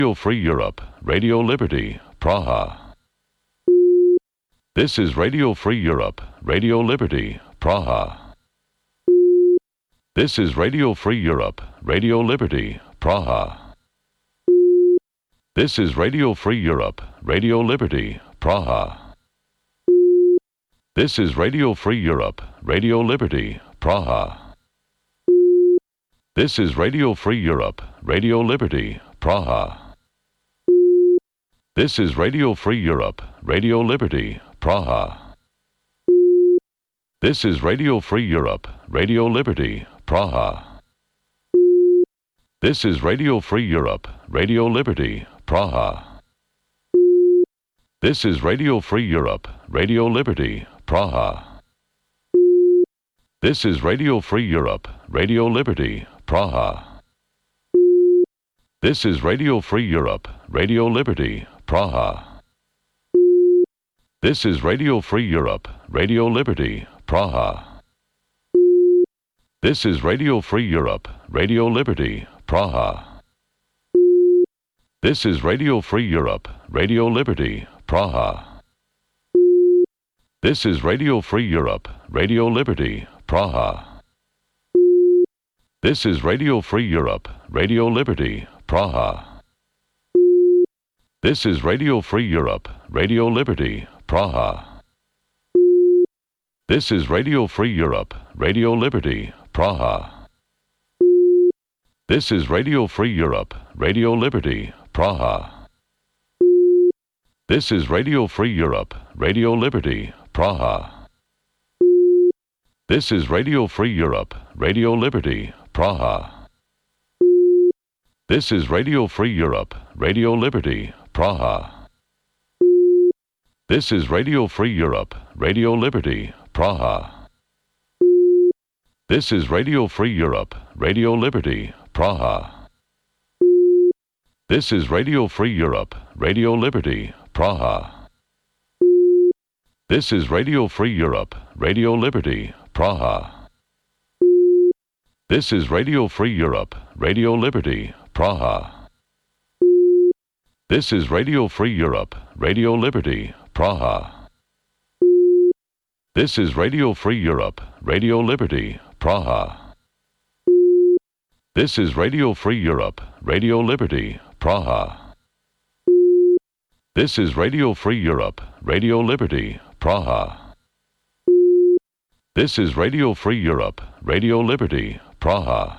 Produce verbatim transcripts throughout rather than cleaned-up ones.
Radio Free Europe, Radio Liberty, Praha. This is Radio Free Europe, Radio Liberty, Praha. This is Radio Free Europe, Radio Liberty, Praha. This is Radio Free Europe, Radio Liberty, Praha. This is Radio Free Europe, Radio Liberty, Praha. This is Radio Free Europe, Radio Liberty, Praha. This is Radio Free Europe, Radio Liberty, Praha. This is Radio Free Europe, Radio Liberty, Praha. This is Radio Free Europe, Radio Liberty, Praha. This is Radio Free Europe, Radio Liberty, Praha. This is Radio Free Europe, Radio Liberty, Praha. This is Radio Free Europe, Radio Liberty, Praha. This is Radio Free Europe, Radio Liberty, Praha. This is Radio Free Europe, Radio Liberty, Praha. This is Radio Free Europe, Radio Liberty, Praha. This is Radio Free Europe, Radio Liberty, Praha. This is Radio Free Europe, Radio Liberty, Praha. This is Radio Free Europe, Radio Liberty, Praha. This is Radio Free Europe, Radio Liberty, Praha. This is Radio Free Europe, Radio Liberty, Praha. This is Radio Free Europe, Radio Liberty, Praha. This is Radio Free Europe, Radio Liberty, Praha. This is Radio Free Europe, Radio Liberty, Praha. This is Radio Free Europe, Radio Liberty, Praha. This is Radio Free Europe, Radio Liberty, Praha. This is Radio Free Europe, Radio Liberty, Praha. This is Radio Free Europe, Radio Liberty, Praha. This is Radio Free Europe, Radio Liberty, Praha. This is Radio Free Europe, Radio Liberty, Praha. This is Radio Free Europe, Radio Liberty, Praha. This is Radio Free Europe, Radio Liberty, Praha. This is Radio Free Europe, Radio Liberty, Praha. This is Radio Free Europe, Radio Liberty, Praha.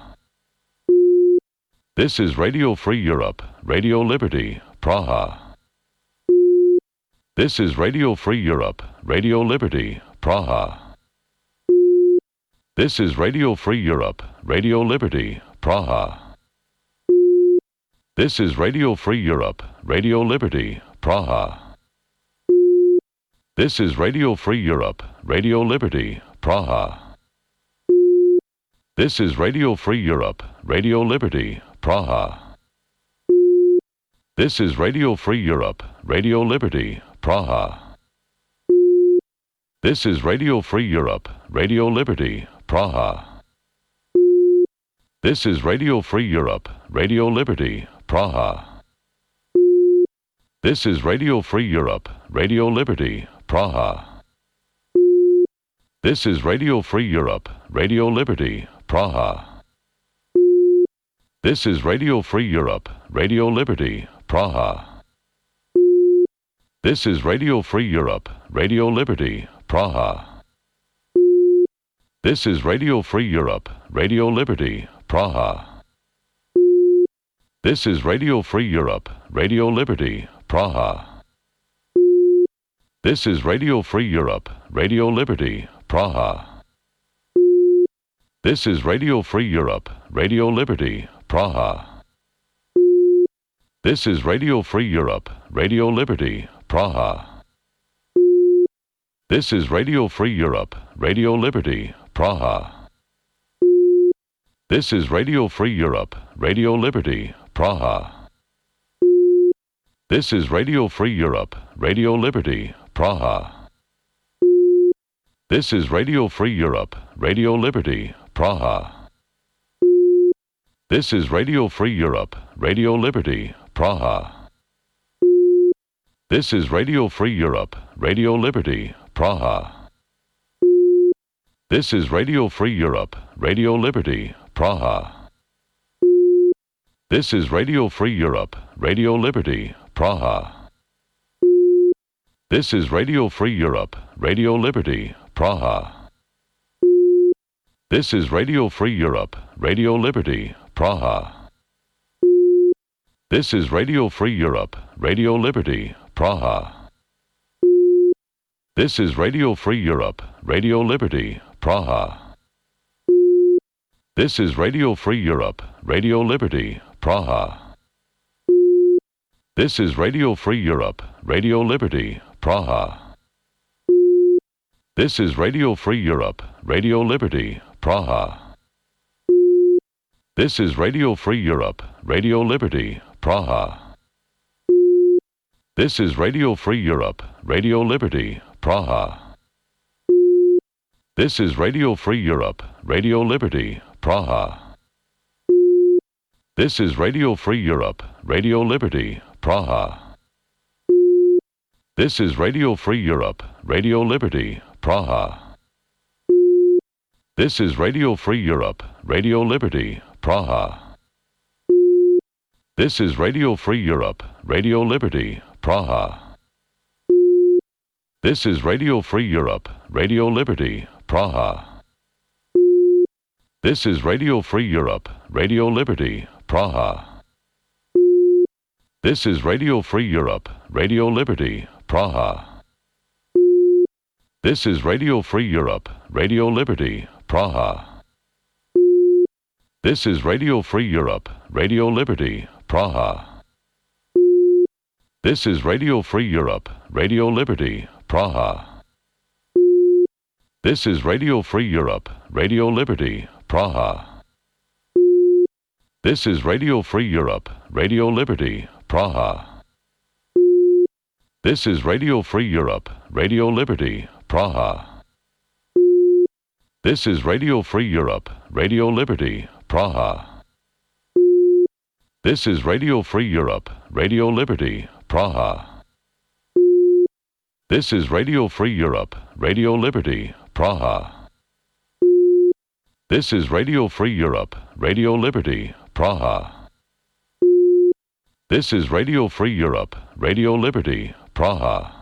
This is Radio Free Europe, Radio Liberty, Praha. This is Radio Free Europe, Radio Liberty, Praha. This is Radio Free Europe, Radio Liberty, Praha. This is Radio Free Europe, Radio Liberty, Praha. This is Radio Free Europe, Radio Liberty, Praha. This is Radio Free Europe, Radio Liberty, Praha. This is Radio Free Europe, Radio Liberty, Praha. This is Radio Free Europe, Radio Liberty, Praha. This is Radio Free Europe, Radio Liberty, Praha. This is Radio Free Europe, Radio Liberty, Praha. This is Radio Free Europe, Radio Liberty, Praha. This is Radio Free Europe, Radio Liberty, Praha. This is Radio Free Europe, Radio Liberty, Praha. This is Radio Free Europe, Radio Liberty, Praha. This is Radio Free Europe, Radio Liberty, Praha. This is Radio Free Europe, Radio Liberty, Praha. This is Radio Free Europe, Radio Liberty, Praha. This is Radio Free Europe, Radio Liberty, Praha. This is Radio Free Europe, Radio Liberty, Praha. This is Radio Free Europe, Radio Liberty, Praha. This is Radio Free Europe, Radio Liberty, Praha. This is Radio Free Europe, Radio Liberty, Praha. This is Radio Free Europe, Radio Liberty, Praha. Praha. This is Radio Free Europe, Radio Liberty, Praha. This is Radio Free Europe, Radio Liberty, Praha. This is Radio Free Europe, Radio Liberty, Praha. This is Radio Free Europe, Radio Liberty, Praha. This is Radio Free Europe, Radio Liberty, Praha. This is Radio Free Europe, Radio Liberty, Praha. This is Radio Free Europe, Radio Liberty, Praha. This is Radio Free Europe, Radio Liberty, Praha. This is Radio Free Europe, Radio Liberty, Praha. This is Radio Free Europe, Radio Liberty, Praha. This is Radio Free Europe, Radio Liberty, Praha. This is Radio Free Europe, Radio Liberty, Praha. This is Radio Free Europe, Radio Liberty, Praha. This is Radio Free Europe, Radio Liberty, Praha. This is Radio Free Europe, Radio Liberty, Praha. This is Radio Free Europe, Radio Liberty, Praha. This is Radio Free Europe, Radio Liberty, Praha. This is Radio Free Europe, Radio Liberty, Praha. This is Radio Free Europe, Radio Liberty, Praha. This is Radio Free Europe, Radio Liberty, Praha. This is Radio Free Europe, Radio Liberty, Praha. This is Radio Free Europe, Radio Liberty, Praha. This is Radio Free Europe, Radio Liberty, Praha. This is Radio Free Europe, Radio Liberty, Praha. This is Radio Free Europe, Radio Liberty, Praha. This is Radio Free Europe, Radio Liberty, Praha. This is Radio Free Europe, Radio Liberty, Praha. This is Radio Free Europe, Radio Liberty, Praha. This is Radio Free Europe, Radio Liberty, Praha. This is Radio Free Europe, Radio Liberty, Praha. This is Radio Free Europe, Radio Liberty, Praha.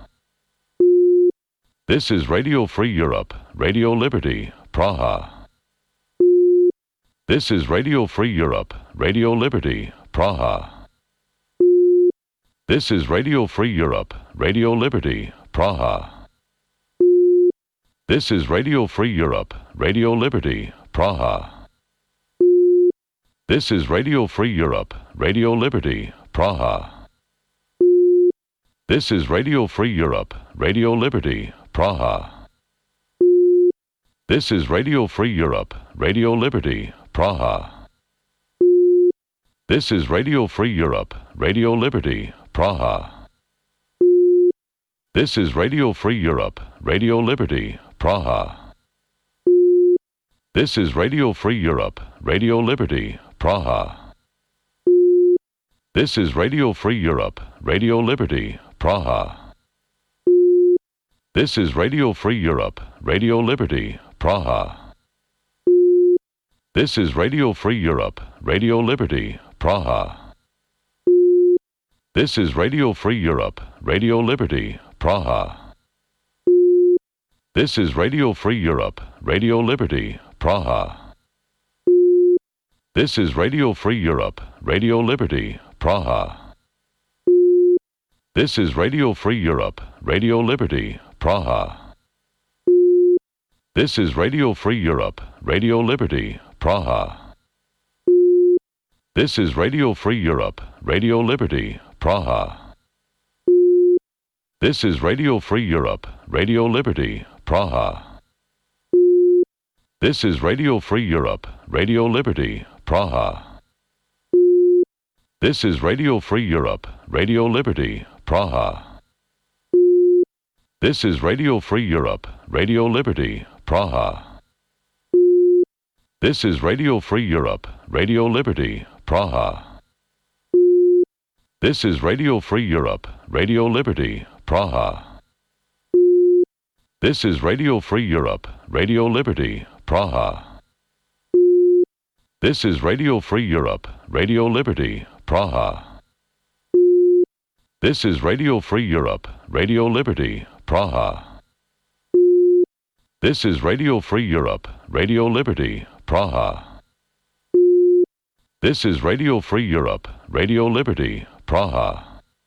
This is Radio Free Europe, Radio Liberty, Praha. This is Radio Free Europe, Radio Liberty, Praha. This is Radio Free Europe, Radio Liberty, Praha. This is Radio Free Europe, Radio Liberty, Praha. This is Radio Free Europe, Radio Liberty, Praha. This is Radio Free Europe, Radio Liberty, Praha. This is Radio Free Europe, Radio Liberty, Praha. This is Radio Free Europe, Radio Liberty, Praha. This is Radio Free Europe, Radio Liberty, Praha. This is Radio Free Europe, Radio Liberty, Praha. This is Radio Free Europe, Radio Liberty, Praha. This is Radio Free Europe, Radio Liberty, Praha. This is Radio Free Europe, Radio Liberty, Praha. This is Radio Free Europe, Radio Liberty, Praha. This is Radio Free Europe, Radio Liberty, Praha. This is Radio Free Europe, Radio Liberty, Praha. This is Radio Free Europe, Radio Liberty, Praha. This is Radio Free Europe, Radio Liberty, Praha. This is Radio Free Europe, Radio Liberty, Praha. This is Radio Free Europe, Radio Liberty, Praha. This is Radio Free Europe, Radio Liberty, Praha. This is Radio Free Europe, Radio Liberty, Praha. This is Radio Free Europe, Radio Liberty, Praha. This is Radio Free Europe, Radio Liberty, Praha. This is Radio Free Europe, Radio Liberty, Praha. This is Radio Free Europe, Radio Liberty, Praha. This is Radio Free Europe, Radio Liberty, Praha. This is Radio Free Europe, Radio Liberty, Praha. This is Radio Free Europe, Radio Liberty, Praha. This is Radio Free Europe, Radio Liberty, Praha.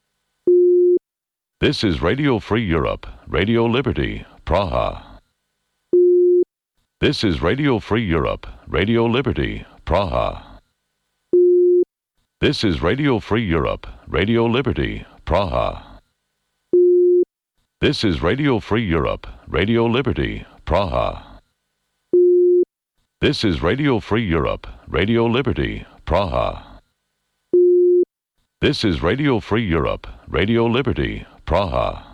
This is Radio Free Europe, Radio Liberty, Praha. This is Radio Free Europe, Radio Liberty, Praha. This is Radio Free Europe, Radio Liberty, Praha. This is Radio Free Europe, Radio Liberty, Praha. This is Radio Free Europe, Radio Liberty, Praha. This is Radio Free Europe, Radio Liberty, Praha.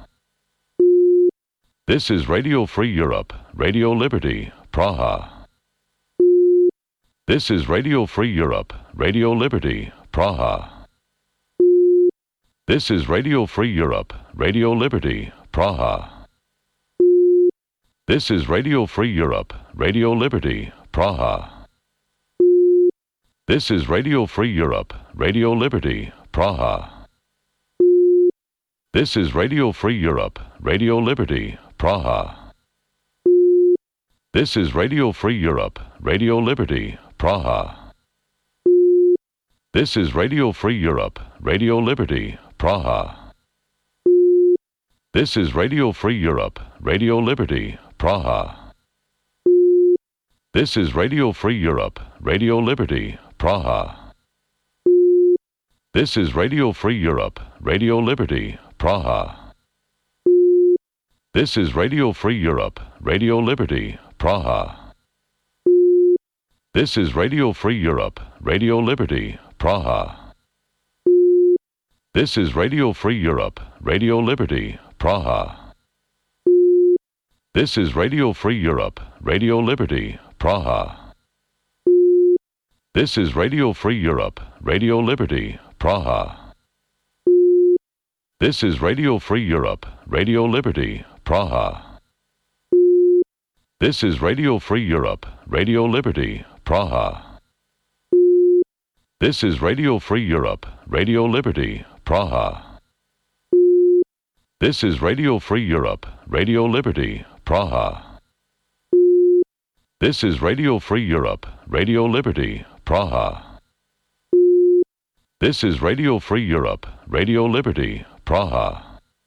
This is Radio Free Europe, Radio Liberty, Praha. This is Radio Free Europe, Radio Liberty, Praha. This is Radio Free Europe, Radio Liberty, Praha. This is Radio Free Europe, Radio Liberty, Praha. This is Radio Free Europe, Radio Liberty, Praha. This is Radio Free Europe, Radio Liberty, Praha. This is Radio Free Europe, Radio Liberty, Praha. This is Radio Free Europe, Radio Liberty, Praha. This is Radio Free Europe, Radio Liberty, Praha. This is Radio Free Europe, Radio Liberty, Praha. This is Radio Free Europe, Radio Liberty, Praha. This is Radio Free Europe, Radio Liberty, Praha. This is Radio Free Europe, Radio Liberty, Praha. This is Radio Free Europe, Radio Liberty, Praha. This is Radio Free Europe, Radio Liberty, Praha. This is Radio Free Europe, Radio Liberty, Praha. This is Radio Free Europe, Radio Liberty, Praha. This is Radio Free Europe, Radio Liberty, Praha. This is Radio Free Europe, Radio Liberty, Praha. This is Radio Free Europe, Radio Liberty, Praha. This is Radio Free Europe, Radio Liberty, Praha. This is Radio Free Europe, Radio Liberty, Praha.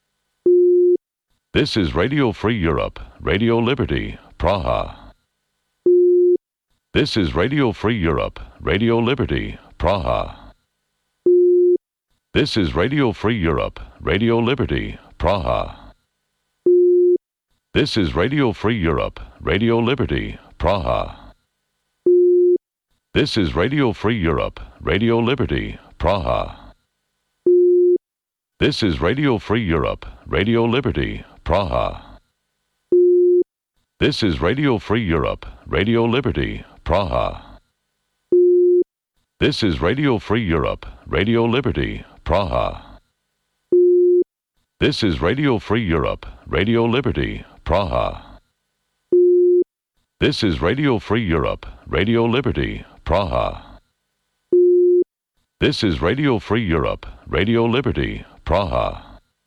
This is Radio Free Europe, Radio Liberty, Praha. This is Radio Free Europe, Radio Liberty, Praha. This is Radio Free Europe, Radio Liberty, Praha. This is Radio Free Europe, Radio Liberty, Praha. This is Radio Free Europe, Radio Liberty, Praha. This is Radio Free Europe, Radio Liberty, Praha. This is Radio Free Europe, Radio Liberty, Praha. This is Radio Free Europe, Radio Liberty, Praha. This is Radio Free Europe, Radio Liberty, Praha. This is Radio Free Europe, Radio Liberty, Praha. This is Radio Free Europe, Radio Liberty, Praha.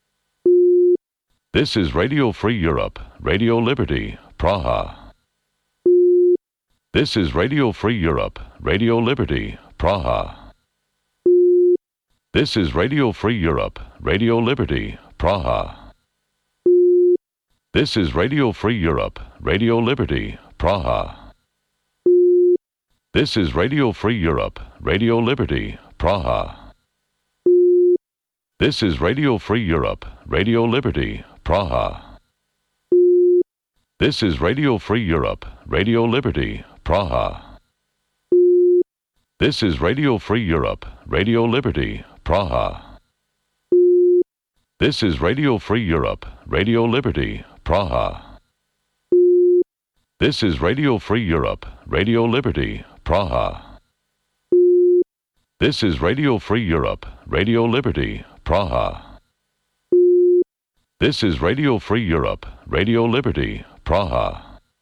This is Radio Free Europe, Radio Liberty, Praha. This is Radio Free Europe, Radio Liberty, Praha. This is Radio Free Europe, Radio Liberty, Praha. This is Radio Free Europe, Radio Liberty, Praha. This is Radio Free Europe, Radio Liberty, Praha. This is Radio Free Europe, Radio Liberty, Praha. This is Radio Free Europe, Radio Liberty, Praha. This is Radio Free Europe, Radio Liberty, Praha. This is Radio Free Europe, Radio Liberty, Praha. This is Radio Free Europe, Radio Liberty, Praha. This is Radio Free Europe, Radio Liberty, Praha. This is Radio Free Europe, Radio Liberty, Praha.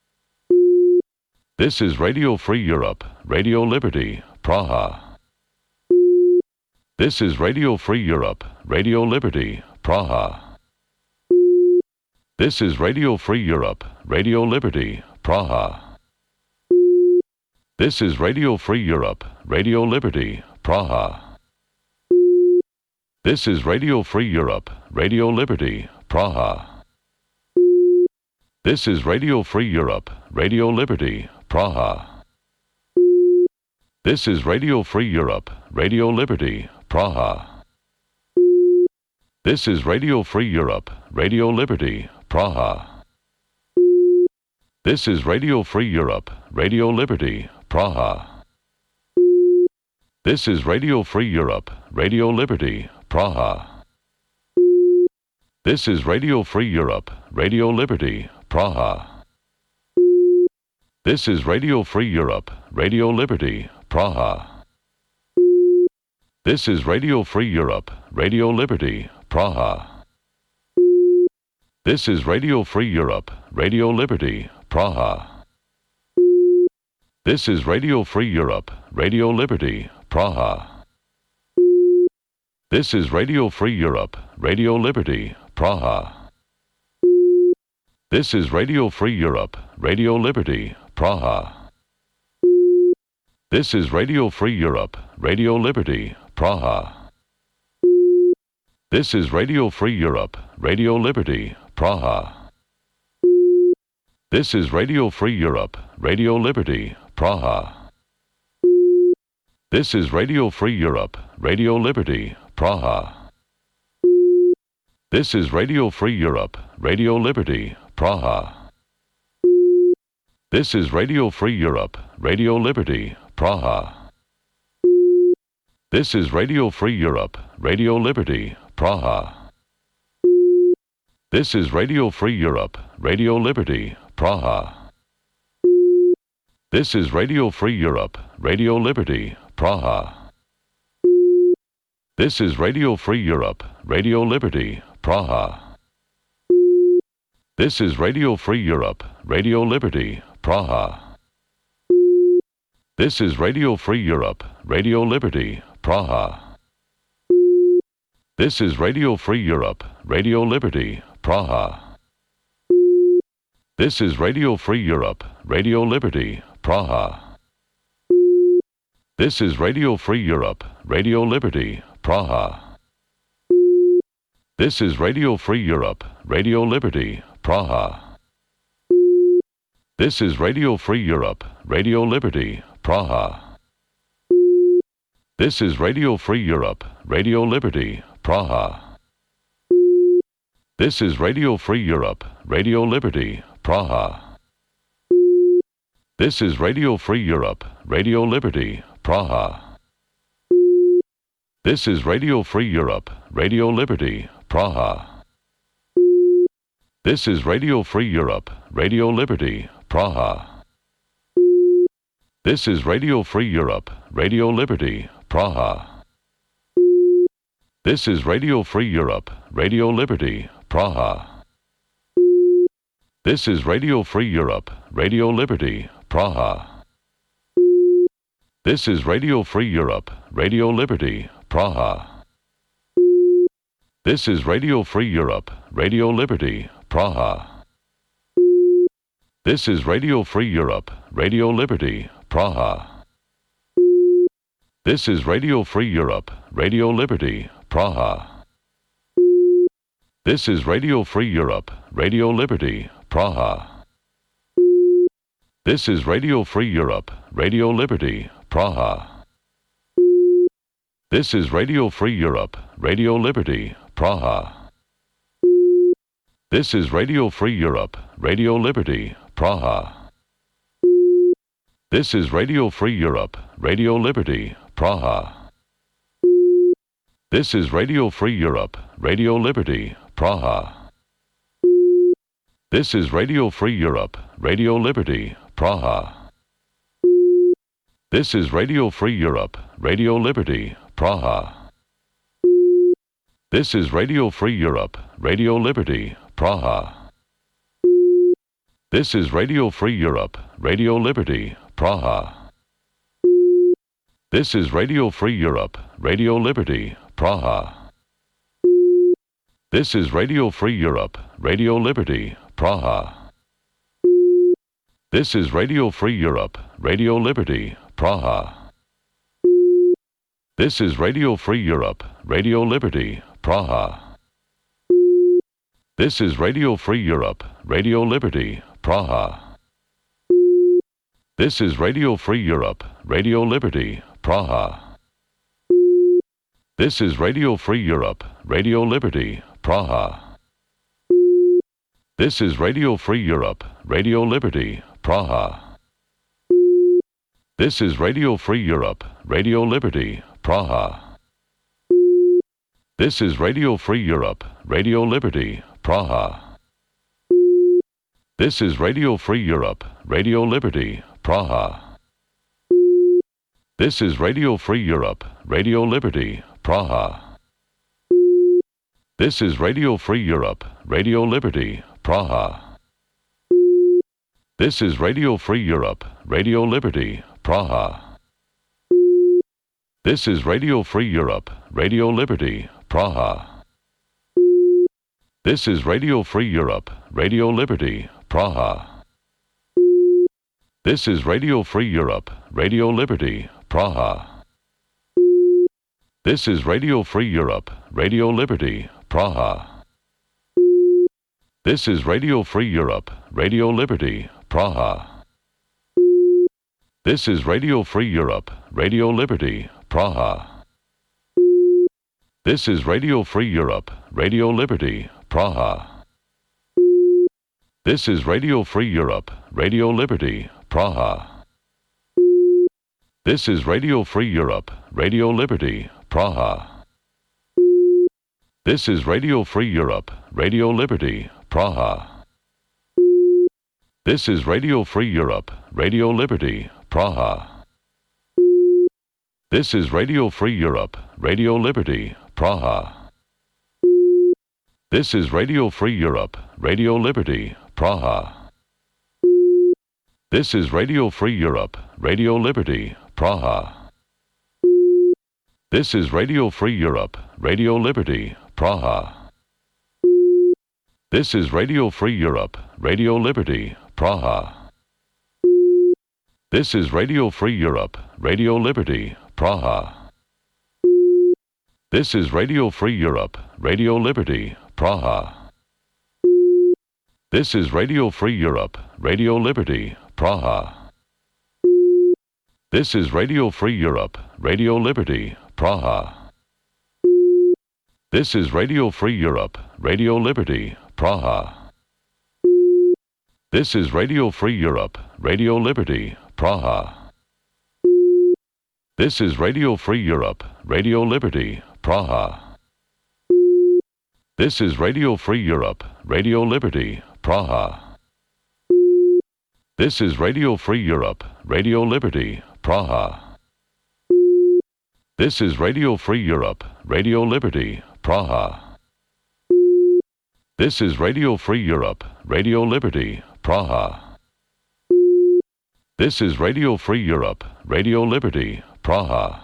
This is Radio Free Europe, Radio Liberty, Praha. This is Radio Free Europe, Radio Liberty, Praha. This is Radio Free Europe, Radio Liberty, Praha. This is Radio Free Europe, Radio Liberty, Praha. This is Radio Free Europe, Radio Liberty, Praha. This is Radio Free Europe, Radio Liberty, Praha. This is Radio Free Europe, Radio Liberty, Praha. This is Radio Free Europe, Radio Liberty, Praha. This is Radio Free Europe, Radio Liberty, Praha. This is Radio Free Europe, Radio Liberty, Praha. This is Radio Free Europe, Radio Liberty, Praha. This is Radio Free Europe, Radio Liberty, Praha. This is Radio Free Europe, Radio Liberty, Praha. This is Radio Free Europe, Radio Liberty, Praha. This is Radio Free Europe, Radio Liberty, Praha. This is Radio Free Europe, Radio Liberty, Praha. This is Radio Free Europe, Radio Liberty, Praha. This is Radio Free Europe, Radio Liberty, Praha. This is Radio Free Europe, Radio Liberty, Praha. This is Radio Free Europe, Radio Liberty, Praha. This is Radio Free Europe, Radio Liberty, Praha. This is Radio Free Europe, Radio Liberty, Praha. This is Radio Free Europe, Radio Liberty, Praha. This is Radio Free Europe, Radio Liberty, Praha. This is Radio Free Europe, Radio Liberty, Praha. This is Radio Free Europe, Radio Liberty, Praha. This is Radio Free Europe, Radio Liberty, Praha. This is Radio Free Europe, Radio Liberty, Praha. This is Radio Free Europe, Radio Liberty, Praha. This is Radio Free Europe, Radio Liberty, Praha. This is Radio Free Europe, Radio Liberty, Praha. This is Radio Free Europe, Radio Liberty, Praha. This is Radio Free Europe, Radio Liberty, Praha. This is Radio Free Europe, Radio Liberty, Praha. This is Radio Free Europe, Radio Liberty, Praha. This is Radio Free Europe, Radio Liberty, Praha. This is Radio Free Europe, Radio Liberty, Praha. This is Radio Free Europe, Radio Liberty, Praha. This is Radio Free Europe, Radio Liberty, Praha. This is Radio Free Europe, Radio Liberty, Praha. This is Radio Free Europe, Radio Liberty, Praha. This is Radio Free Europe, Radio Liberty, Praha. This is Radio Free Europe, Radio Liberty, Praha. This is Radio Free Europe, Radio Liberty, Praha. This is Radio Free Europe, Radio Liberty, Praha. This is Radio Free Europe, Radio Liberty, Praha. This is Radio Free Europe, Radio Liberty, Praha. This is Radio Free Europe, Radio Liberty, Praha. This is Radio Free Europe, Radio Liberty, Praha. This is Radio Free Europe, Radio Liberty, Praha. This is Radio Free Europe, Radio Liberty, Praha. This is Radio Free Europe, Radio Liberty, Praha. This is Radio Free Europe, Radio Liberty, Praha. This is Radio Free Europe, Radio Liberty, Praha. This is Radio Free Europe, Radio Liberty, Praha. This is Radio Free Europe, Radio Liberty, Praha. This is Radio Free Europe, Radio Liberty, Praha. This is Radio Free Europe, Radio Liberty, Praha. This is Radio Free Europe, Radio Liberty, Praha. This is Radio Free Europe, Radio Liberty, Praha. This is Radio Free Europe, Radio Liberty, Praha. This is Radio Free Europe, Radio Liberty, Praha. This is Radio Free Europe, Radio Liberty, Praha. This is Radio Free Europe, Radio Liberty, Praha. This is Radio Free Europe, Radio Liberty, Praha. This is Radio Free Europe, Radio Liberty, Praha. This is Radio Free Europe, Radio Liberty, Praha. This is Radio Free Europe, Radio Liberty, Praha. This is Radio Free Europe, Radio Liberty, Praha. This is Radio Free Europe, Radio Liberty, Praha. This is Radio Free Europe, Radio Liberty, Praha. This is Radio Free Europe, Radio Liberty, Praha. This is Radio Free Europe, Radio Liberty, Praha. This is Radio Free Europe, Radio Liberty, Praha. This is Radio Free Europe, Radio Liberty, Praha. This is Radio Free Europe, Radio Liberty, Praha. This is Radio Free Europe, Radio Liberty, Praha. This is Radio Free Europe, Radio Liberty, Praha. This is Radio Free Europe, Radio Liberty, Praha. This is Radio Free Europe, Radio Liberty, Praha. This is Radio Free Europe, Radio Liberty, Praha. This is Radio Free Europe, Radio Liberty, Praha. This is Radio Free Europe, Radio Liberty, Praha. This is Radio Free Europe, Radio Liberty, Praha. This is Radio Free Europe, Radio Liberty, Praha. This is Radio Free Europe, Radio Liberty, Praha. This is Radio Free Europe, Radio Liberty, Praha. This is Radio Free Europe, Radio Liberty, Praha. This is Radio Free Europe, Radio Liberty, Praha. This is Radio Free Europe, Radio Liberty, Praha. This is Radio Free Europe, Radio Liberty, Praha. This is Radio Free Europe, Radio Liberty, Praha. This is Radio Free Europe, Radio Liberty, Praha. This is Radio Free Europe, Radio Liberty, Praha. This is Radio Free Europe, Radio Liberty, Praha. This is Radio Free Europe, Radio Liberty, Praha. This is Radio Free Europe, Radio Liberty, Praha. This is Radio Free Europe, Radio Liberty, Praha.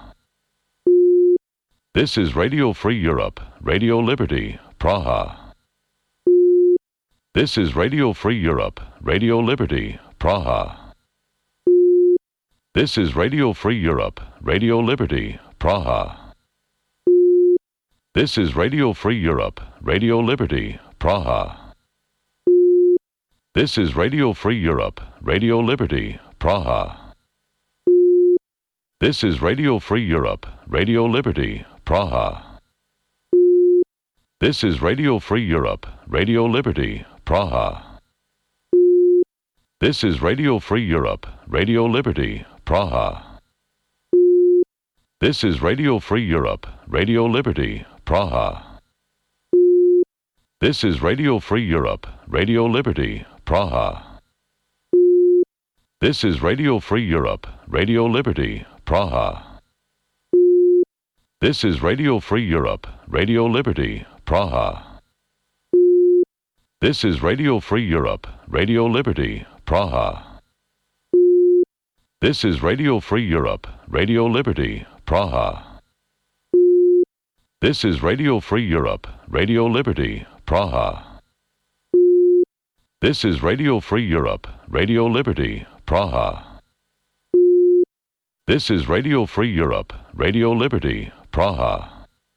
This is Radio Free Europe, Radio Liberty, Praha. This is Radio Free Europe, Radio Liberty, Praha. This is Radio Free Europe, Radio Liberty, Praha. This is Radio Free Europe, Radio Liberty, Praha. This is Radio Free Europe, Radio Liberty, Praha. This is Radio Free Europe, Radio Liberty, Praha. This is Radio Free Europe, Radio Liberty, Praha. This is Radio Free Europe, Radio Liberty, Praha. This is Radio Free Europe, Radio Liberty, Praha. This is Radio Free Europe, Radio Liberty, Praha. This is Radio Free Europe, Radio Liberty, Praha. This is Radio Free Europe, Radio Liberty, Praha. This is Radio Free Europe, Radio Liberty, Praha. This is Radio Free Europe, Radio Liberty, Praha. This is Radio Free Europe, Radio Liberty, Praha. This is Radio Free Europe, Radio Liberty, Praha. This is Radio Free Europe, Radio Liberty, Praha.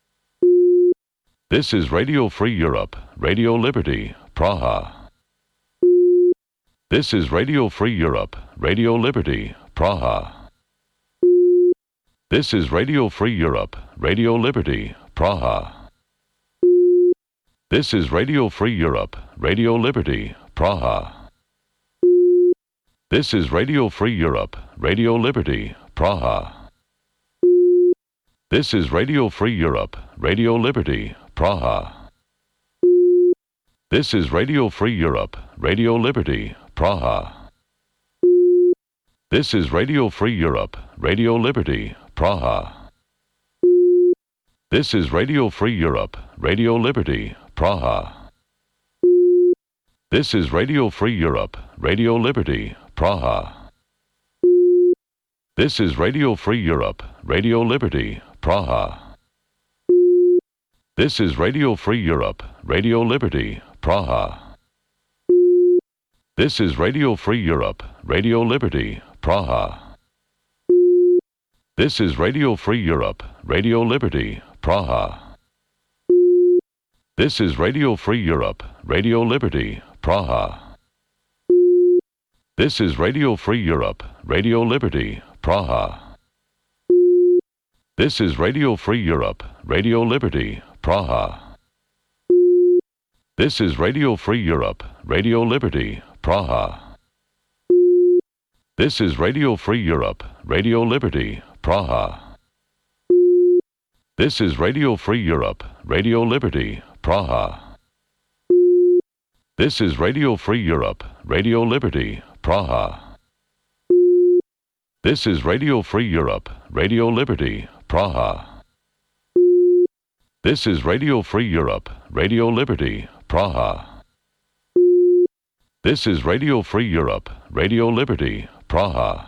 This is Radio Free Europe, Radio Liberty, Praha. This is Radio Free Europe, Radio Liberty, Praha. This is Radio Free Europe, Radio Liberty, Praha. This is Radio Free Europe, Radio Liberty, Praha. This is Radio Free Europe, Radio Liberty, Praha. This is Radio Free Europe, Radio Liberty, Praha. This is Radio Free Europe, Radio Liberty, Praha. This is Radio Free Europe, Radio Liberty, Praha. This is Radio Free Europe, Radio Liberty, Praha. This is Radio Free Europe, Radio Liberty, Praha. This is Radio Free Europe, Radio Liberty, Praha. This is Radio Free Europe, Radio Liberty, Praha. This is Radio Free Europe, Radio Liberty, Praha. This is Radio Free Europe, Radio Liberty, Praha. This is Radio Free Europe, Radio Liberty, Praha. This is Radio Free Europe, Radio Liberty, Praha. This is Radio Free Europe, Radio Liberty, Praha. This is Radio Free Europe, Radio Liberty, Praha. This is Radio Free Europe, Radio Liberty, Praha. This is Radio Free Europe, Radio Liberty, Praha. This is Radio Free Europe, Radio Liberty, Praha. This is Radio Free Europe, Radio Liberty, Praha. This is Radio Free Europe, Radio Liberty, Praha. This is Radio Free Europe, Radio Liberty, Praha.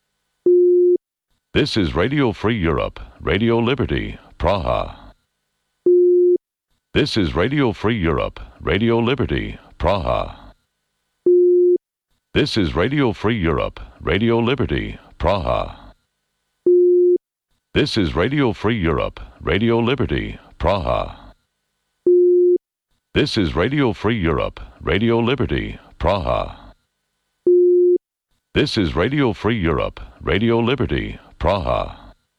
This is Radio Free Europe, Radio Liberty, Praha. This is Radio Free Europe, Radio Liberty, Praha. This is Radio Free Europe, Radio Liberty, Praha. This is Radio Free Europe, Radio Liberty, Praha. This is Radio Free Europe, Radio Liberty, Praha. This is Radio Free Europe, Radio Liberty, Praha.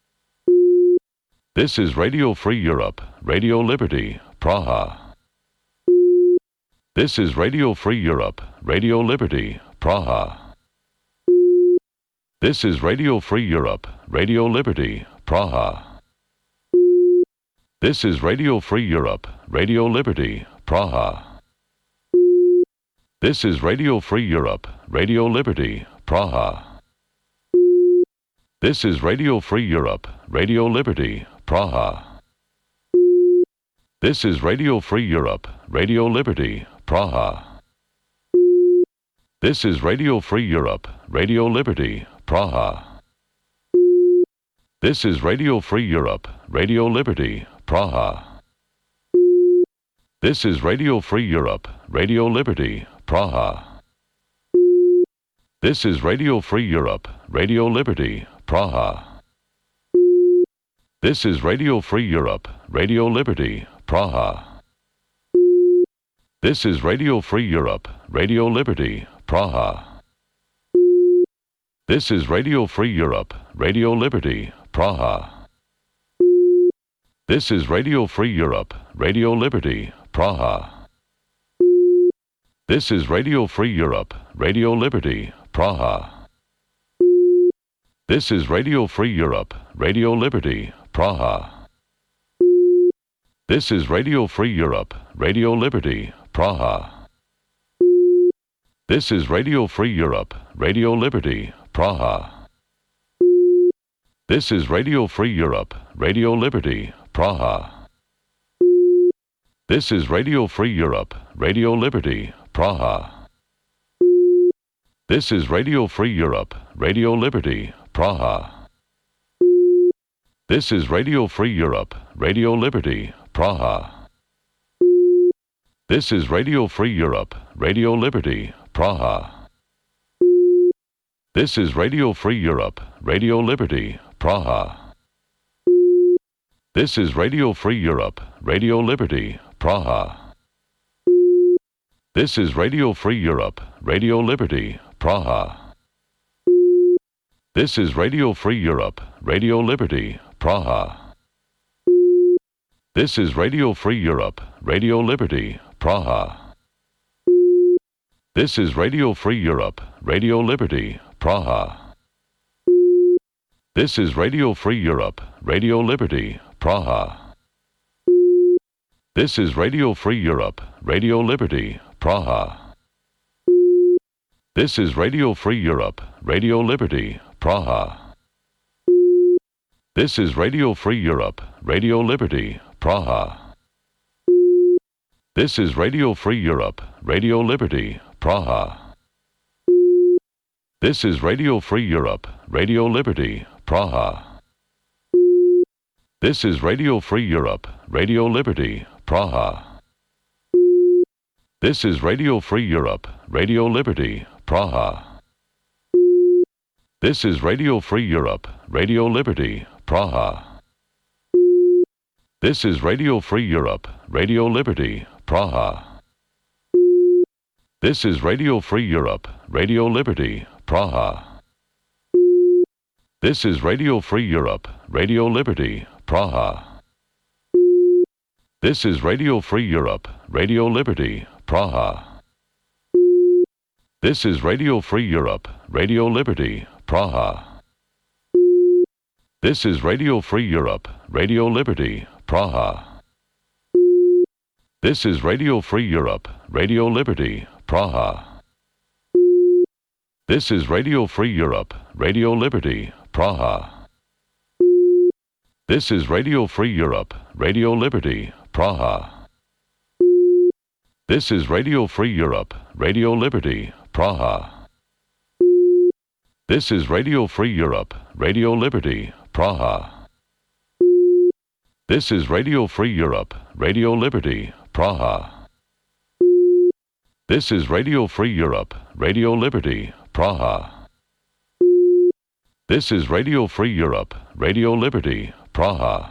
This is Radio Free Europe, Radio Liberty, Praha. This is Radio Free Europe, Radio Liberty, Praha. This is Radio Free Europe, Radio Liberty, Praha. This is Radio Free Europe, Radio Liberty, Praha. This is Radio Free Europe, Radio Liberty, Praha. This is Radio Free Europe, Radio Liberty, Praha. This is Radio Free Europe, Radio Liberty, Praha. This is Radio Free Europe, Radio Liberty, Praha. This is Radio Free Europe, Radio Liberty, Praha. This is Radio Free Europe, Radio Liberty, Praha. This is Radio Free Europe, Radio Liberty, Praha. This is Radio Free Europe, Radio Liberty, Praha. This is Radio Free Europe, Radio Liberty, Praha. This is Radio Free Europe, Radio Liberty, Praha. This is Radio Free Europe, Radio Liberty, Praha. This is Radio Free Europe, Radio Liberty, Praha. This is Radio Free Europe, Radio Liberty, Praha. This is Radio Free Europe, Radio Liberty, Praha. This is Radio Free Europe, Radio Liberty, Praha. This is Radio Free Europe, Radio Liberty, Praha. This is Radio Free Europe, Radio Liberty, Praha. This is Radio Free Europe, Radio Liberty, Praha. This is Radio Free Europe, Radio Liberty, Praha. This is Radio Free Europe, Radio Liberty, Praha. This is Radio Free Europe, Radio Liberty, Praha. This is Radio Free Europe, Radio Liberty, Praha. This is Radio Free Europe, Radio Liberty, Praha. This is Radio Free Europe, Radio Liberty, Praha. This is Radio Free Europe, Radio Liberty, Praha. This is Radio Free Europe, Radio Liberty, Praha. This is Radio Free Europe, Radio Liberty, Praha. This is Radio Free Europe, Radio Liberty, Praha. This is Radio Free Europe, Radio Liberty, Praha. This is Radio Free Europe, Radio Liberty, Praha. This is Radio Free Europe, Radio Liberty, Praha. This is Radio Free Europe, Radio Liberty, Praha. This is Radio Free Europe, Radio Liberty, Praha. This is Radio Free Europe, Radio Liberty, Praha. This is Radio Free Europe, Radio Liberty, Praha. This is Radio Free Europe, Radio Liberty, Praha. This is Radio Free Europe, Radio Liberty, Praha. This is Radio Free Europe, Radio Liberty, Praha. This is Radio Free Europe, Radio Liberty, Praha. This is Radio Free Europe, Radio Liberty, Praha. This is Radio Free Europe, Radio Liberty, Praha. This is Radio Free Europe, Radio Liberty, Praha. This is Radio Free Europe, Radio Liberty, Praha. This is Radio Free Europe, Radio Liberty, Praha. This is Radio Free Europe, Radio Liberty, Praha. This is Radio Free Europe, Radio Liberty, Praha. This is Radio Free Europe, Radio Liberty, Praha. This is Radio Free Europe, Radio Liberty, Praha. This is Radio Free Europe, Radio Liberty, Praha.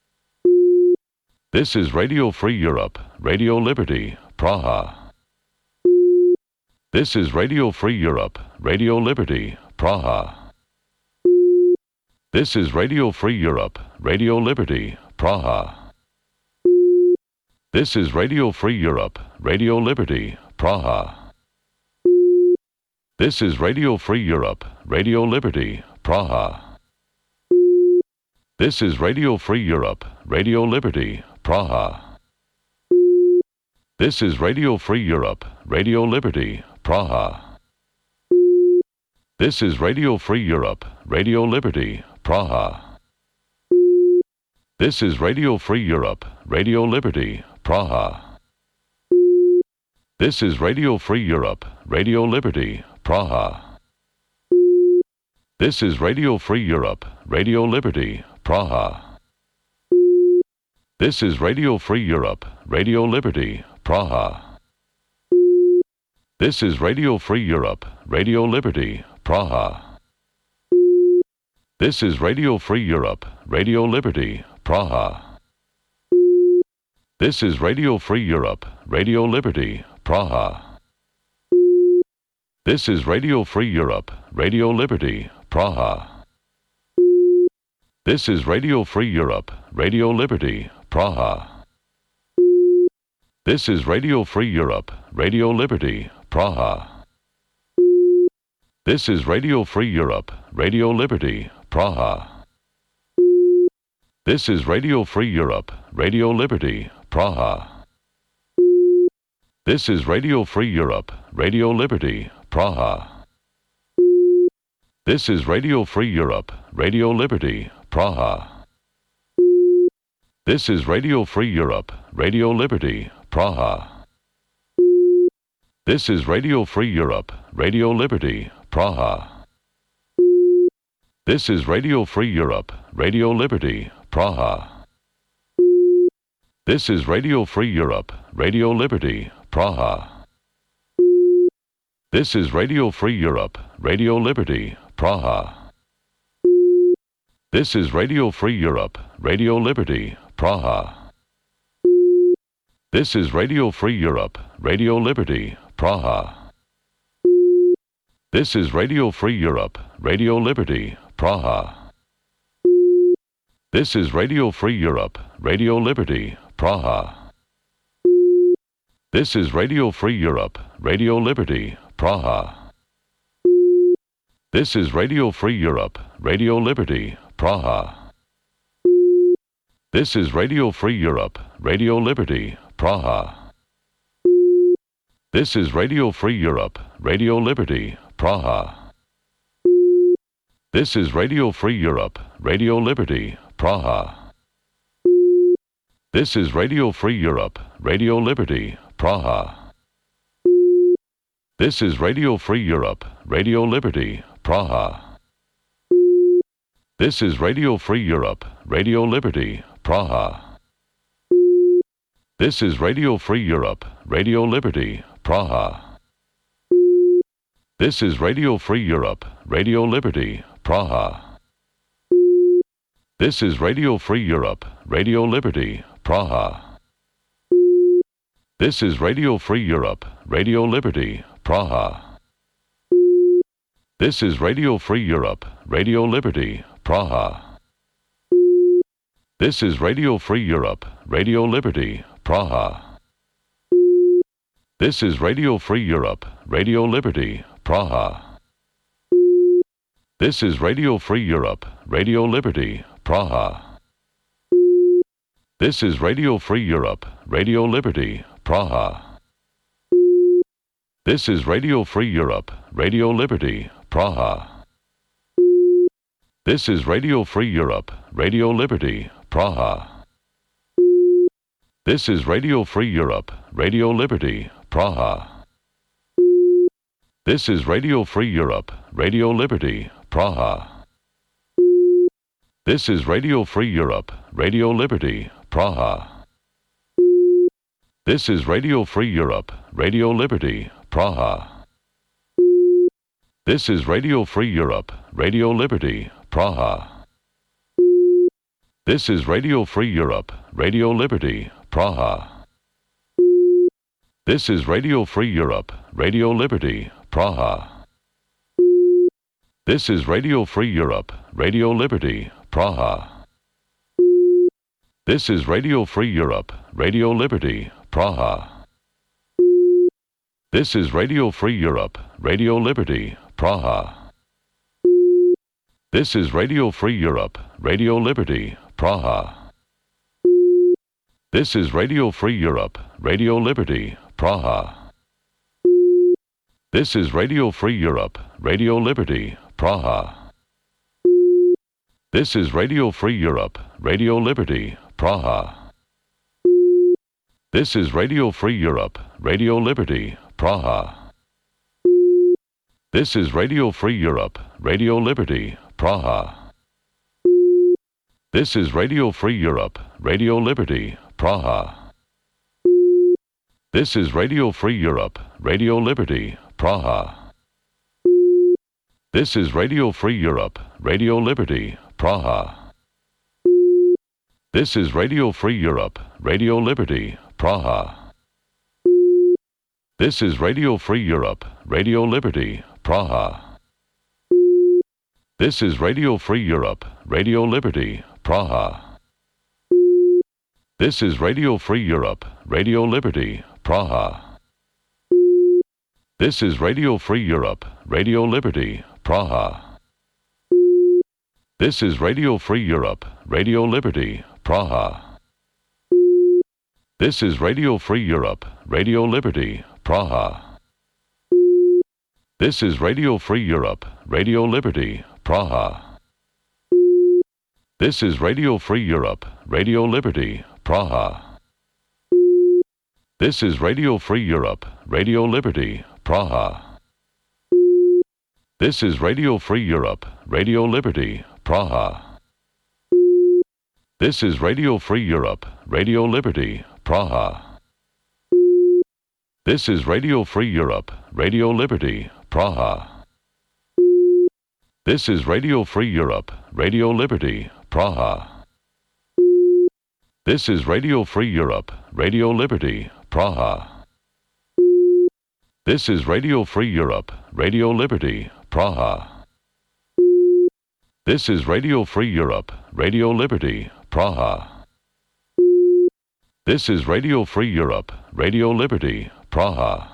This is Radio Free Europe, Radio Liberty, Praha. This is Radio Free Europe, Radio Liberty, Praha. This is Radio Free Europe, Radio Liberty, Praha. This is Radio Free Europe, Radio Liberty, Praha. This is Radio Free Europe, Radio Liberty, Praha. This is Radio Free Europe, Radio Liberty, Praha. This is Radio Free Europe, Radio Liberty, Praha. This is Radio Free Europe, Radio Liberty, Praha. This is Radio Free Europe, Radio Liberty, Praha. This is Radio Free Europe, Radio Liberty, Praha. This is Radio Free Europe, Radio Liberty, Praha. This is Radio Free Europe, Radio Liberty, Praha. This is Radio Free Europe, Radio Liberty, Praha. This is Radio Free Europe, Radio Liberty, Praha. This is Radio Free Europe, Radio Liberty, Praha. This is Radio Free Europe, Radio Liberty, Praha. This is Radio Free Europe, Radio Liberty, Praha. This is Radio Free Europe, Radio Liberty, Praha. This is Radio Free Europe, Radio Liberty, Praha. This is Radio Free Europe, Radio Liberty, Praha. This is Radio Free Europe, Radio Liberty, Praha. This is Radio Free Europe, Radio Liberty, Praha. This is Radio Free Europe, Radio Liberty, Praha. This is Radio Free Europe, Radio Liberty, Praha. This is Radio Free Europe, Radio Liberty, Praha. This is Radio Free Europe, Radio Liberty, Praha. This is Radio Free Europe, Radio Liberty, Praha. This is Radio Free Europe, Radio Liberty, Praha. This is Radio Free Europe, Radio Liberty, Praha. This is Radio Free Europe, Radio Liberty, Praha. This is Radio Free Europe, Radio Liberty, Praha. This is Radio Free Europe, Radio Liberty, Praha. This is Radio Free Europe, Radio Liberty, Praha. This is Radio Free Europe, Radio Liberty, Praha. This is Radio Free Europe, Radio Liberty, Praha. This is Radio Free Europe, Radio Liberty, Praha. This is Radio Free Europe, Radio Liberty, Praha. This is Radio Free Europe, Radio Liberty, Praha. This is Radio Free Europe, Radio Liberty, Praha. This is Radio Free Europe, Radio Liberty, Praha. This is Radio Free Europe, Radio Liberty, Praha. This is Radio Free Europe, Radio Liberty, Praha. This is Radio Free Europe, Radio Liberty, Praha. This is Radio Free Europe, Radio Liberty, Praha. This is Radio Free Europe, Radio Liberty, Praha. This is Radio Free Europe, Radio Liberty, Praha. This is Radio Free Europe, Radio Liberty, Praha. This is Radio Free Europe, Radio Liberty, Praha. This is Radio Free Europe, Radio Liberty, Praha. This is Radio Free Europe, Radio Liberty, Praha. This is Radio Free Europe, Radio Liberty, Praha. This is Radio Free Europe, Radio Liberty, Praha. This is Radio Free Europe, Radio Liberty, Praha. This is Radio Free Europe, Radio Liberty, Praha. This is Radio Free Europe, Radio Liberty, Praha. This is Radio Free Europe, Radio Liberty, Praha. This is Radio Free Europe, Radio Liberty, Praha. This is Radio Free Europe, Radio Liberty, Praha. This is Radio Free Europe, Radio Liberty, Praha. This is Radio Free Europe, Radio Liberty, Praha. This is Radio Free Europe, Radio Liberty, Praha. This is Radio Free Europe, Radio Liberty, Praha. This is Radio Free Europe, Radio Liberty, Praha. This is Radio Free Europe, Radio Liberty, Praha. This is Radio Free Europe, Radio Liberty, Praha. This is Radio Free Europe, Radio Liberty, Praha. This is Radio Free Europe, Radio Liberty, Praha. This is Radio Free Europe, Radio Liberty, Praha. This is Radio Free Europe, Radio Liberty, Praha. This is Radio Free Europe, Radio Liberty, Praha. This is Radio Free Europe, Radio Liberty, Praha. This is Radio Free Europe, Radio Liberty, Praha. This is Radio Free Europe, Radio Liberty, Praha. This is Radio Free Europe, Radio Liberty, Praha. This is Radio Free Europe, Radio Liberty, Praha. This is Radio Free Europe, Radio Liberty, Praha. This is Radio Free Europe, Radio Liberty, Praha. This is Radio Free Europe, Radio Liberty, Praha. This is Radio Free Europe, Radio Liberty, Praha. This is Radio Free Europe, Radio Liberty, Praha. This is Radio Free Europe, Radio Liberty, Praha. This is Radio Free Europe, Radio Liberty, Praha. This is Radio Free Europe, Radio Liberty, Praha. This is Radio Free Europe, Radio Liberty, Praha. This is Radio Free Europe, Radio Liberty, Praha. This is Radio Free Europe, Radio Liberty, Praha. This is Radio Free Europe, Radio Liberty, Praha.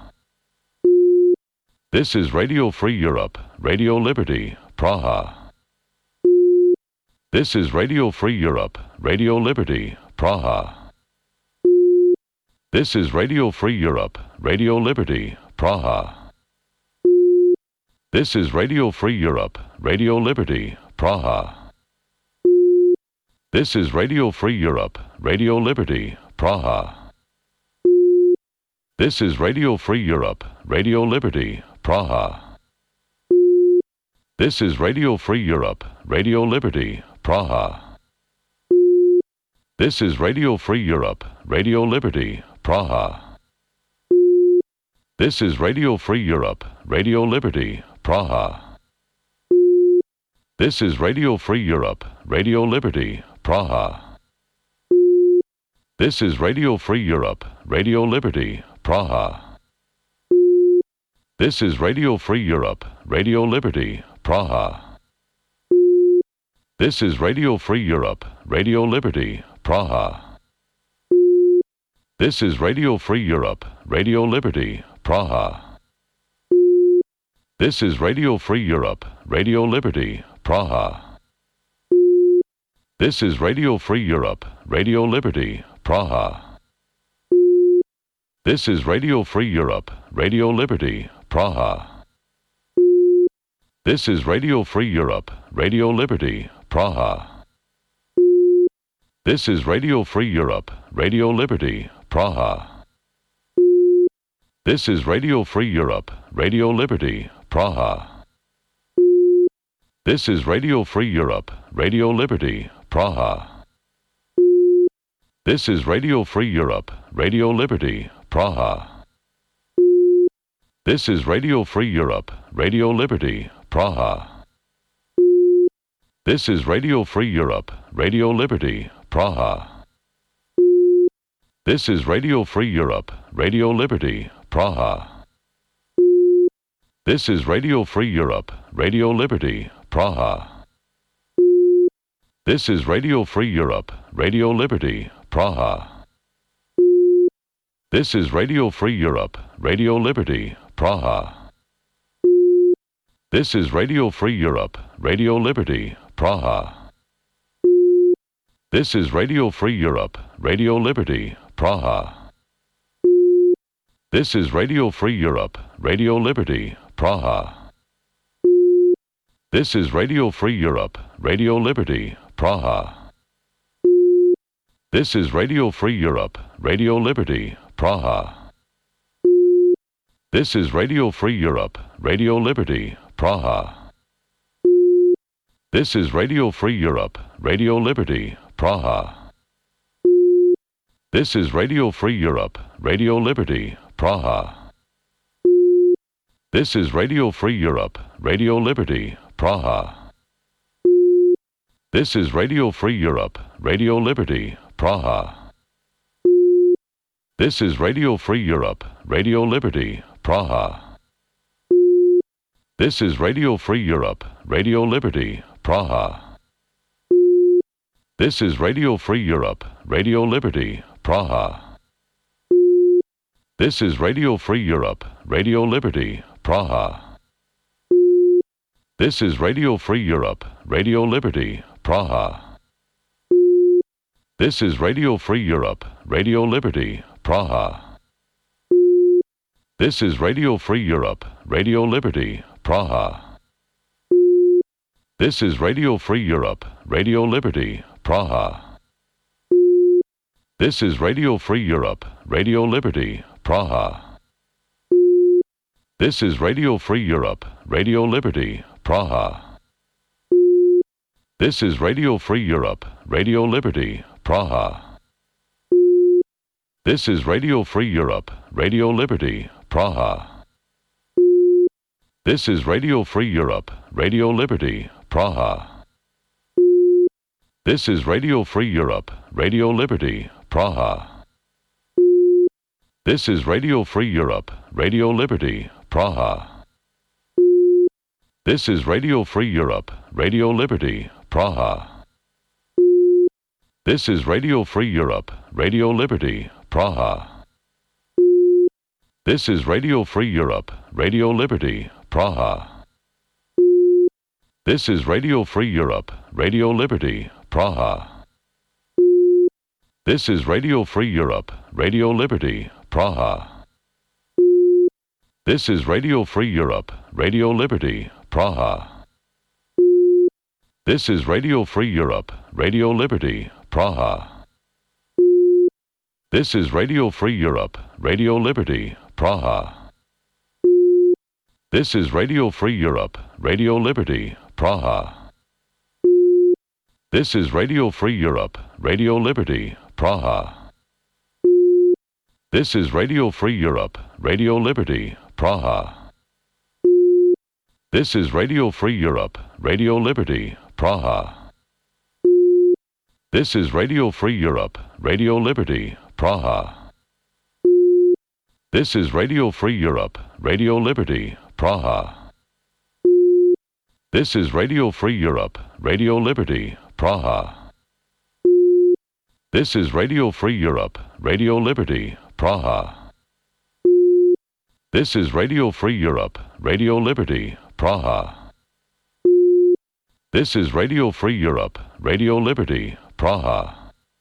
This is Radio Free Europe, Radio Liberty, Praha. This is Radio Free Europe, Radio Liberty, Praha. This is Radio Free Europe, Radio Liberty, Praha. This is Radio Free Europe, Radio Liberty, Praha. This is Radio Free Europe, Radio Liberty, Praha. This is Radio Free Europe, Radio Liberty, Praha. This is Radio Free Europe, Radio Liberty, Praha. This is Radio Free Europe, Radio Liberty, Praha. This is Radio Free Europe, Radio Liberty, Praha. This is Radio Free Europe, Radio Liberty, Praha. This is Radio Free Europe, Radio Liberty, Praha. This is Radio Free Europe, Radio Liberty, Praha. This is Radio Free Europe, Radio Liberty, Praha. This is Radio Free Europe, Radio Liberty, Praha. This is Radio Free Europe, Radio Liberty, Praha. This is Radio Free Europe, Radio Liberty, Praha. This is Radio Free Europe, Radio Liberty, Praha. This is Radio Free Europe, Radio Liberty, Praha. This is Radio Free Europe, Radio Liberty, Praha. This is Radio Free Europe, Radio Liberty, Praha. This is Radio Free Europe, Radio Liberty, Praha. This is Radio Free Europe, Radio Liberty, Praha. This is Radio Free Europe, Radio Liberty, Praha. This is Radio Free Europe, Radio Liberty, Praha. This is Radio Free Europe, Radio Liberty, Praha. This is Radio Free Europe, Radio Liberty, Praha. This is Radio Free Europe, Radio Liberty, Praha. This is Radio Free Europe, Radio Liberty, Praha. This is Radio Free Europe, Radio Liberty, Praha. This is Radio Free Europe, Radio Liberty, Praha. This is Radio Free Europe, Radio Liberty, Praha. This is Radio Free Europe, Radio Liberty, Praha. This is Radio Free Europe, Radio Liberty, Praha. This is Radio Free Europe, Radio Liberty, Praha. This is Radio Free Europe, Radio Liberty, Praha. This is Radio Free Europe, Radio Liberty, Praha. This is Radio Free Europe, Radio Liberty, Praha. This is Radio Free Europe, Radio Liberty, Praha. This is Radio Free Europe, Radio Liberty, Praha. This is Radio Free Europe, Radio Liberty, Praha. This is Radio Free Europe, Radio Liberty, Praha. This is Radio Free Europe, Radio Liberty, Praha. This is Radio Free Europe, Radio Liberty, Praha. This is Radio Free Europe, Radio Liberty, Praha. This is Radio Free Europe, Radio Liberty, Praha. This is Radio Free Europe, Radio Liberty, Praha. This is Radio Free Europe, Radio Liberty, Praha. This is Radio Free Europe, Radio Liberty, Praha. This is Radio Free Europe, Radio Liberty, Praha. This is Radio Free Europe, Radio Liberty, Praha. This is Radio Free Europe, Radio Liberty, Praha. This is Radio Free Europe, Radio Liberty, Praha. This is Radio Free Europe, Radio Liberty, Praha. This is Radio Free Europe, Radio Liberty, Praha. This is Radio Free Europe, Radio Liberty, Praha. This is Radio Free Europe, Radio Liberty, Praha. This is Radio Free Europe, Radio Liberty, Praha. This is Radio Free Europe, Radio Liberty, Praha. This is Radio Free Europe, Radio Liberty, Praha. This is Radio Free Europe, Radio Liberty, Praha. This is Radio Free Europe, Radio Liberty, Praha. This is Radio Free Europe, Radio Liberty, Praha. This is Radio Free Europe, Radio Liberty, Praha. This is Radio Free Europe, Radio Liberty, Praha. This is Radio Free Europe, Radio Liberty, Praha. This is Radio Free Europe, Radio Liberty, Praha. This is Radio Free Europe, Radio Liberty, Praha. This is Radio Free Europe, Radio Liberty, Praha. This is Radio Free Europe, Radio Liberty, Praha. This is Radio Free Europe, Radio Liberty, Praha. This is Radio Free Europe, Radio Liberty, Praha.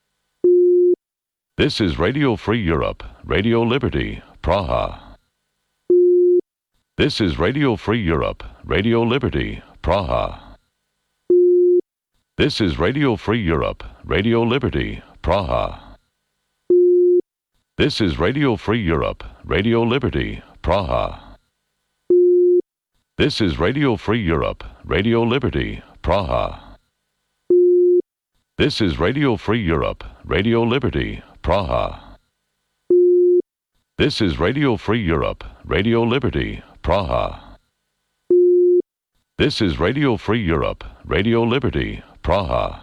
This is Radio Free Europe, Radio Liberty, Praha. This is Radio Free Europe, Radio Liberty, Praha. This is Radio Free Europe, Radio Liberty, Praha. This is Radio Free Europe, Radio Liberty, Praha. This is Radio Free Europe, Radio Liberty, Praha. This is Radio Free Europe, Radio Liberty, Praha. This is Radio Free Europe, Radio Liberty, Praha. This is Radio Free Europe, Radio Liberty, Praha.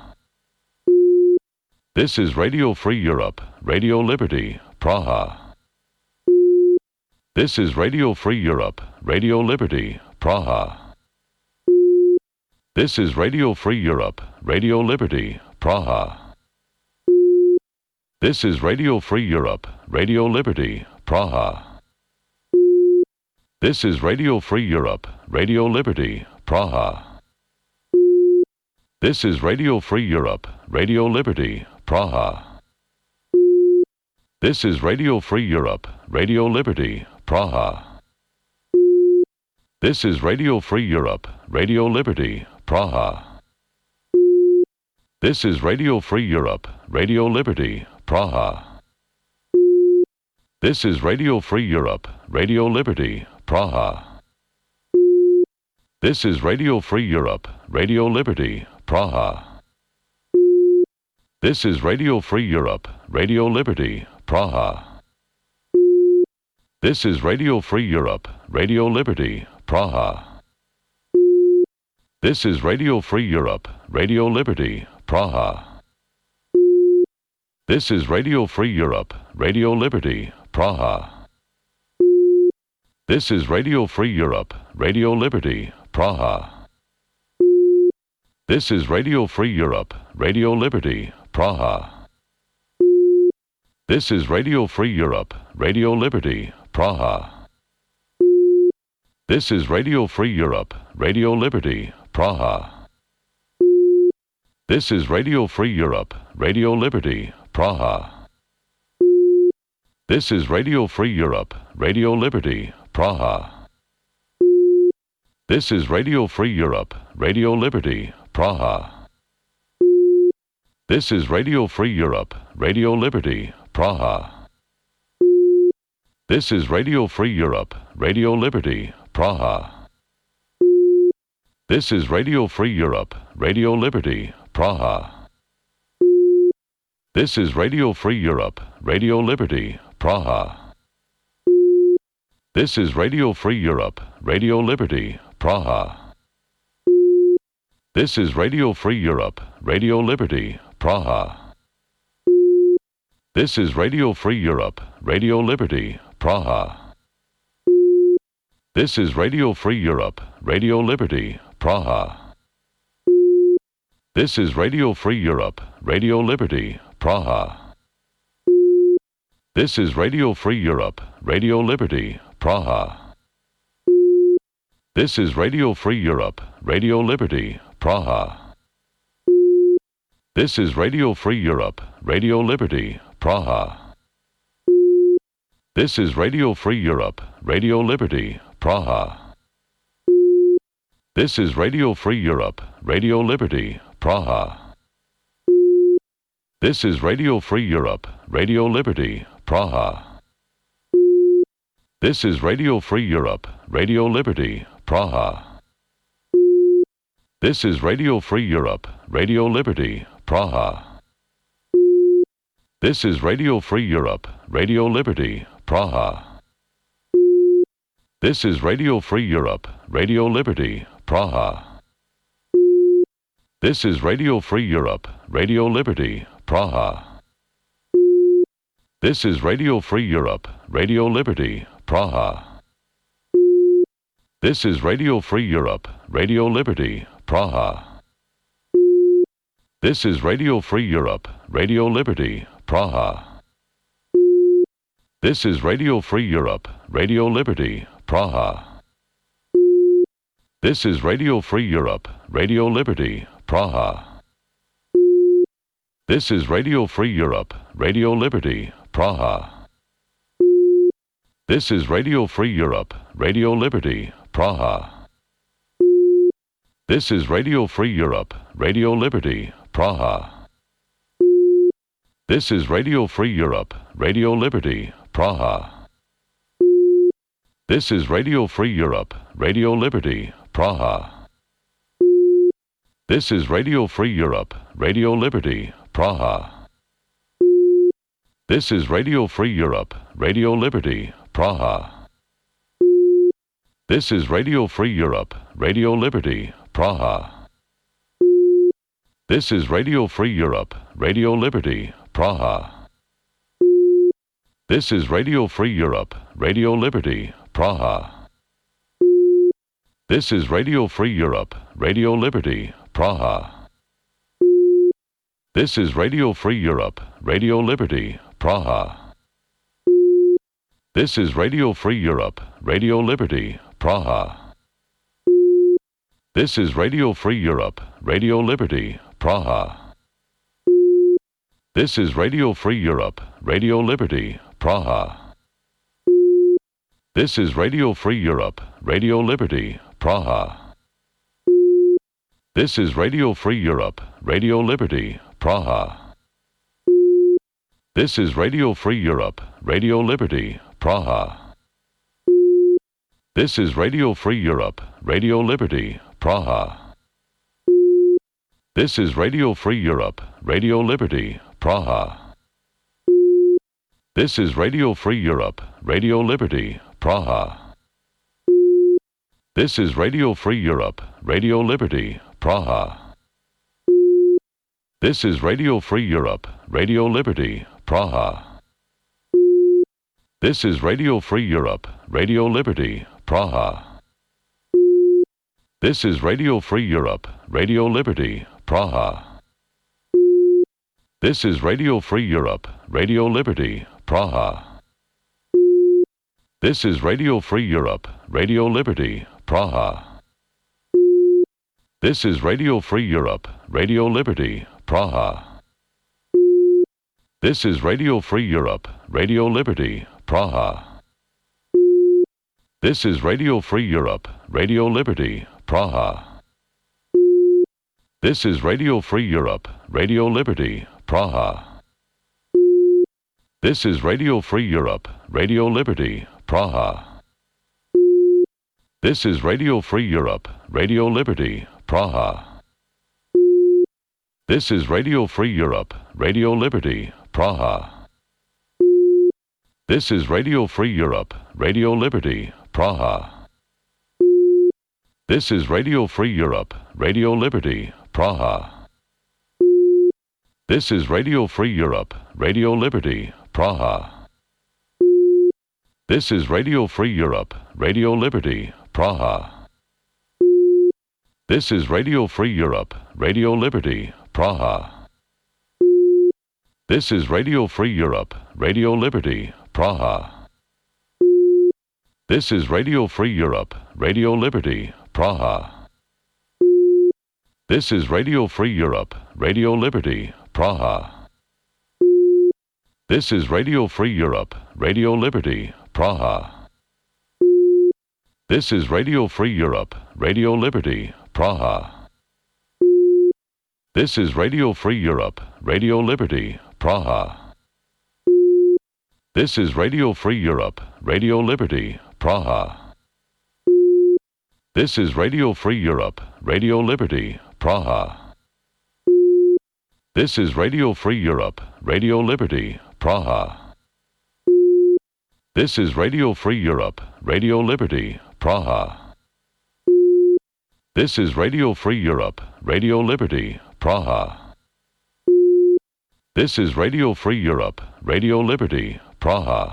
This is Radio Free Europe, Radio Liberty, Praha. This is Radio Free Europe, Radio Liberty, Praha. This is Radio Free Europe, Radio Liberty, Praha. This is Radio Free Europe, Radio Liberty, Praha. This is Radio Free Europe, Radio Liberty, Praha. This is Radio Free Europe, Radio Liberty, Praha. This is Radio Free Europe, Radio Liberty, Praha. This is Radio Free Europe, Radio Liberty, Praha. This is Radio Free Europe, Radio Liberty, Praha. This is Radio Free Europe, Radio Liberty, Praha. This is Radio Free Europe, Radio Liberty, Praha. This is Radio Free Europe, Radio Liberty, Praha. This is Radio Free Europe, Radio Liberty, Praha. This is Radio Free Europe, Radio Liberty, Praha. This is Radio Free Europe, Radio Liberty, Praha. This is Radio Free Europe, Radio Liberty, Praha. This is Radio Free Europe, Radio Liberty, Praha. This is Radio Free Europe, Radio Liberty, Praha. This is Radio Free Europe, Radio Liberty, Praha. This is Radio Free Europe, Radio Liberty, Praha. This is Radio Free Europe, Radio Liberty, Praha. This is Radio Free Europe, Radio Liberty, Praha. This is Radio Free Europe, Radio Liberty, Praha. This is Radio Free Europe, Radio Liberty, Praha. This is Radio Free Europe, Radio Liberty, Praha. This is Radio Free Europe, Radio Liberty, Praha. This is Radio Free Europe, Radio Liberty, Praha. This is Radio Free Europe, Radio Liberty, Praha. This is Radio Free Europe, Radio Liberty, Praha. This is Radio Free Europe, Radio Liberty, Praha. This is Radio Free Europe, Radio Liberty, Praha. This is Radio Free Europe, Radio Liberty, Praha. This is Radio Free Europe, Radio Liberty, Praha. This is Radio Free Europe, Radio Liberty, Praha. This is Radio Free Europe, Radio Liberty, Praha. This is Radio Free Europe, Radio Liberty, Praha. This is Radio Free Europe, Radio Liberty, Praha. This is Radio Free Europe, Radio Liberty, Praha. This is Radio Free Europe, Radio Liberty, Praha. This is Radio Free Europe, Radio Liberty, Praha. This is Radio Free Europe, Radio Liberty, Praha. This is Radio Free Europe, Radio Liberty, Praha. This is Radio Free Europe, Radio Liberty, Praha. This is Radio Free Europe, Radio Liberty, Praha. This is Radio Free Europe, Radio Liberty, Praha. This is Radio Free Europe, Radio Liberty, Praha. This is Radio Free Europe, Radio Liberty, Praha. This is Radio Free Europe, Radio Liberty, Praha. This is Radio Free Europe, Radio Liberty, Praha. This is Radio Free Europe, Radio Liberty, Praha. This is Radio Free Europe, Radio Liberty, Praha. This is Radio Free Europe, Radio Liberty, Praha. This is Radio Free Europe, Radio Liberty, Praha. This is Radio Free Europe, Radio Liberty, Praha. This is Radio Free Europe, Radio Liberty, Praha. This is Radio Free Europe, Radio Liberty, Praha. This is Radio Free Europe, Radio Liberty, Praha. This is Radio Free Europe, Radio Liberty, Praha. This is Radio Free Europe, Radio Liberty, Praha. This is Radio Free Europe, Radio Liberty, Praha. This is Radio Free Europe, Radio Liberty, Praha. This is Radio Free Europe, Radio Liberty, Praha. This is Radio Free Europe, Radio Liberty, Praha. This is Radio Free Europe, Radio Liberty, Praha. This is Radio Free Europe, Radio Liberty, Praha. This is Radio Free Europe, Radio Liberty, Praha. This is Radio Free Europe, Radio Liberty, Praha. This is Radio Free Europe, Radio Liberty, Praha. This is Radio Free Europe, Radio Liberty, Praha. This is Radio Free Europe, Radio Liberty, Praha. This is Radio Free Europe, Radio Liberty, Praha. This is Radio Free Europe, Radio Liberty, Praha. This is Radio Free Europe, Radio Liberty, Praha. This is Radio Free Europe, Radio Liberty, Praha. This is Radio Free Europe, Radio Liberty, Praha. This is Radio Free Europe, Radio Liberty, Praha. This is Radio Free Europe, Radio Liberty, Praha. This is Radio Free Europe, Radio Liberty, Praha. This is Radio Free Europe, Radio Liberty, Praha. This is Radio Free Europe, Radio Liberty, Praha. This is Radio Free Europe, Radio Liberty, Praha. This is Radio Free Europe, Radio Liberty, Praha. This is Radio Free Europe, Radio Liberty, Praha. This is Radio Free Europe, Radio Liberty, Praha. This is Radio Free Europe, Radio Liberty, Praha. This is Radio Free Europe, Radio Liberty, Praha. This is Radio Free Europe, Radio Liberty, Praha. This is Radio Free Europe, Radio Liberty, Praha. This is Radio Free Europe, Radio Liberty, Praha. This is Radio Free Europe, Radio Liberty, Praha. This is Radio Free Europe, Radio Liberty, Praha. This is Radio Free Europe, Radio Liberty, Praha. This is Radio Free Europe, Radio Liberty, Praha. This is Radio Free Europe, Radio Liberty, Praha. This is Radio Free Europe, Radio Liberty, Praha. This is Radio Free Europe, Radio Liberty, Praha. This is Radio Free Europe, Radio Liberty, Praha. This is Radio Free Europe, Radio Liberty, Praha.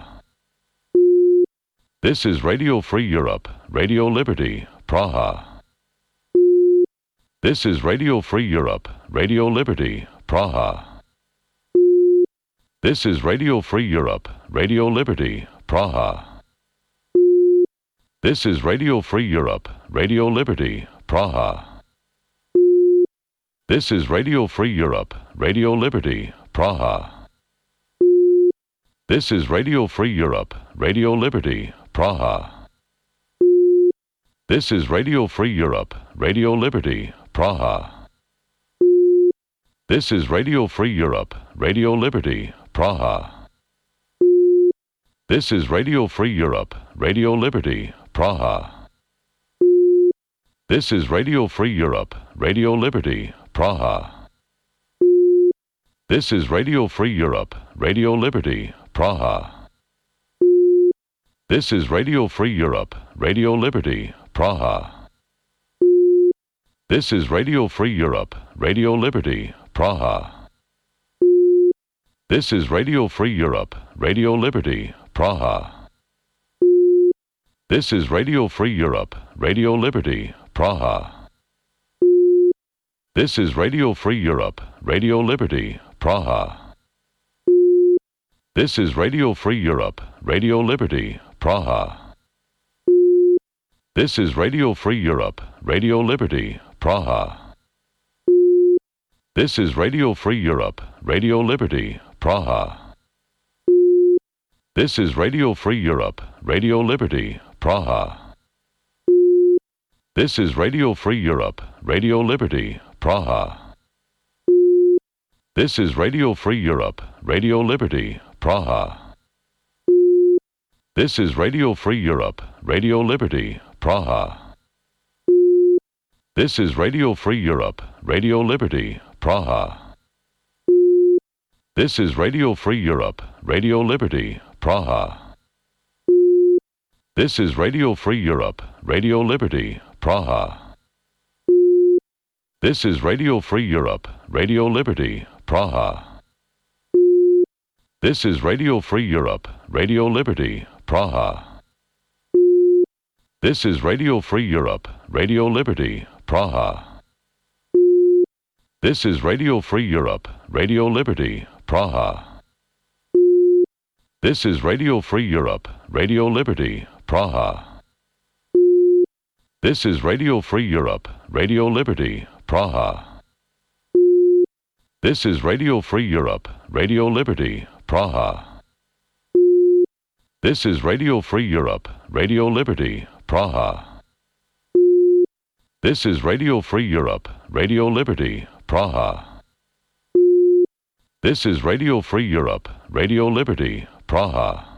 This is Radio Free Europe, Radio Liberty, Praha. This is Radio Free Europe, Radio Liberty, Praha. This is Radio Free Europe, Radio Liberty, Praha. This is Radio Free Europe, Radio Liberty, Praha. This is Radio Free Europe, Radio Liberty, Praha. This is Radio Free Europe, Radio Liberty, Praha. This is Radio Free Europe, Radio Liberty, Praha. This is Radio Free Europe, Radio Liberty, Praha. This is Radio Free Europe, Radio Liberty, Praha. This is Radio Free Europe, Radio Liberty, Praha. This is Radio Free Europe, Radio Liberty, Praha. This is Radio Free Europe, Radio Liberty, Praha. This is Radio Free Europe, Radio Liberty, Praha. This is Radio Free Europe, Radio Liberty, Praha. This is Radio Free Europe, Radio Liberty, Praha. This is Radio Free Europe, Radio Liberty, Praha. This is Radio Free Europe, Radio Liberty, Praha. This is Radio Free Europe, Radio Liberty, Praha. This is Radio Free Europe, Radio Liberty, Praha. This is Radio Free Europe, Radio Liberty, Praha. This is Radio Free Europe, Radio Liberty, Praha. This is Radio Free Europe, Radio Liberty, Praha. This is Radio Free Europe, Radio Liberty, Praha. This is Radio Free Europe, Radio Liberty, Praha. This is Radio Free Europe, Radio Liberty, Praha. This is Radio Free Europe, Radio Liberty, Praha. This is Radio Free Europe, Radio Liberty, Praha. This is Radio Free Europe, Radio Liberty, Praha. This is Radio Free Europe, Radio Liberty, Praha. This is Radio Free Europe, Radio Liberty, Praha. This is Radio Free Europe, Radio Liberty, Praha. This is Radio Free Europe, Radio Liberty, Praha. This is Radio Free Europe, Radio Liberty, Praha. This is Radio Free Europe, Radio Liberty, Praha. This is Radio Free Europe, Radio Liberty, Praha. This is Radio Free Europe, Radio Liberty, Praha.